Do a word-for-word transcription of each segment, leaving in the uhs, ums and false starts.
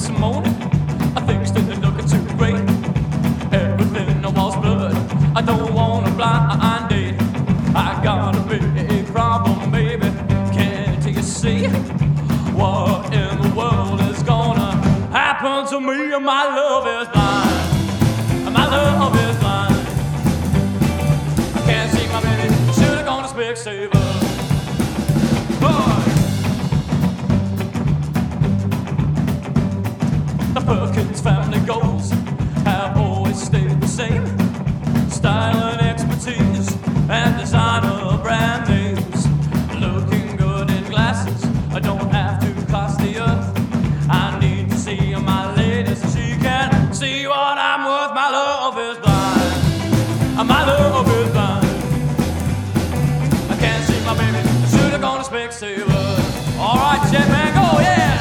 this morning. Things didn't look too great. Everything was blood. I don't want a blind date. I got a big problem, baby. Can't you see what in the world is gonna happen to me? My love is blind. My love is blind. I can't see my baby. Should've gone to Specsavers. The Perkins family goals have always stayed the same. Style and expertise and designer brand names. Looking good in glasses, I don't have to cost the earth. I need to see my lady so she can see what I'm worth. My love is blind. My love is blind. I can't see my baby. I should've gone to Specsavers. All right, check man, go, yeah.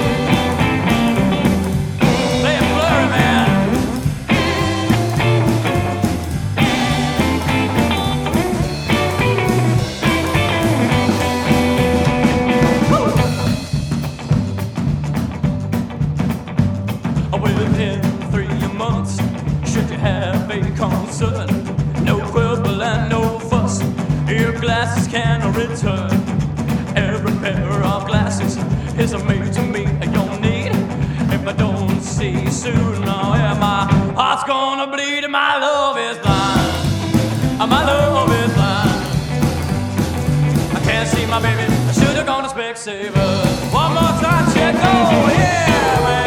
Within three months, should you have a concern? No quibble and no fuss. Your glasses can return. Every pair of glasses is made to meet your need. If I don't see you soon, now yeah, my heart's gonna bleed. My love is blind. My love is blind. I can't see my baby. I should've gone to Specsavers. One more time, check, go, yeah, man.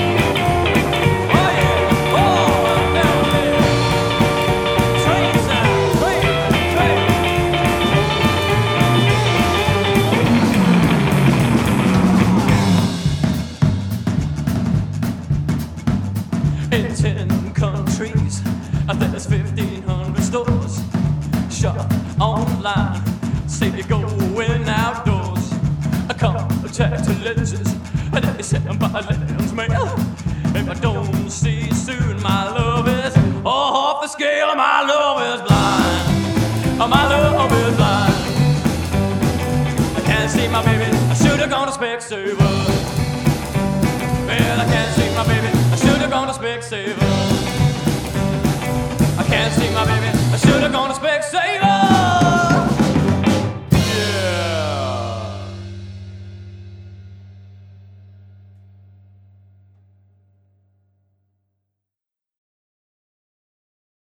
In ten countries, there's fifteen hundred stores. Shop online, say you're going outdoors. Contact lenses, they send by lens mail. If I don't see you soon, my love is off the scale. My love is blind. My love is blind. I can't see my baby. I should've gone to Specsavers. Well, I can't see my baby. I should've gone to Specsavers. I can't see my baby. I should've gone to Specsavers.